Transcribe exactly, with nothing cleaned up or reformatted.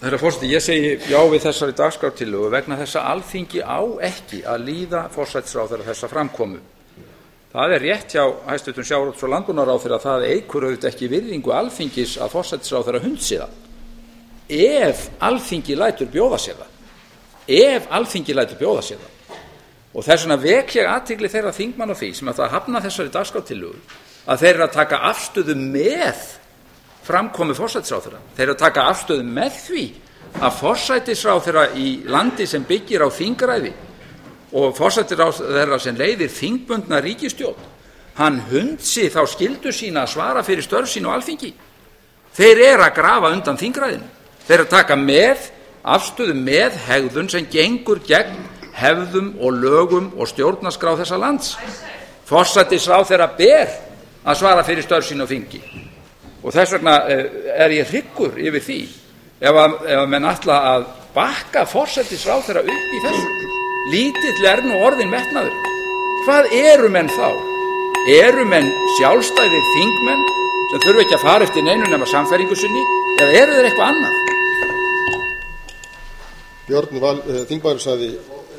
Herra forseti, ég segi já við þessari dagskrártillögu vegna þess að Alþingi á ekki að líða forsætisráðherra þessa framkomu. Það er rétt hjá hæstvirtum sjávarútvegs- og landbúnaðarráðherra að það eykur auðvitað ekki virðingu Alþingis að forsætisráðherra hundsi það. Ef Alþingi lætur bjóða sér það, ef Alþingi lætur bjóða sér það, og þess vegna vek ég athygli þeirra þingmanna á því sem að það hafna þessari dagskrártillögu að þeir eru að taka afstöðu með framkomu forsætisráðherra. Þeir eru að taka afstöðu með því að forsætisráðherra í landi sem byggir á þingræði og forsætisráðherra sem leiðir þingbundna ríkisstjórn, hann hundsi þá skyldu sína að svara fyrir störf sín og Alþingi. Þeir eru að grafa undan þingræðinu. Þeir eru að taka með afstöðu með hegðun sem gengur gegn hefðum og lögum og stjórnarskrá þessa lands. Forsætisráðherra ber að svara fyrir störf sín og þingi. Og þess vegna er ég hryggur yfir því ef að, ef að menn ætla að bakka forsætisráðherra upp í þessu. Lítill er nú orðinn metnaður. Hvað eru menn þá? Eru menn sjálfstæðir þingmenn sem þurfa ekki að fara eftir neinu nema sannfæringu sinni, eða eru þeir eitthvað annað? Björn Val, þingmaður sagði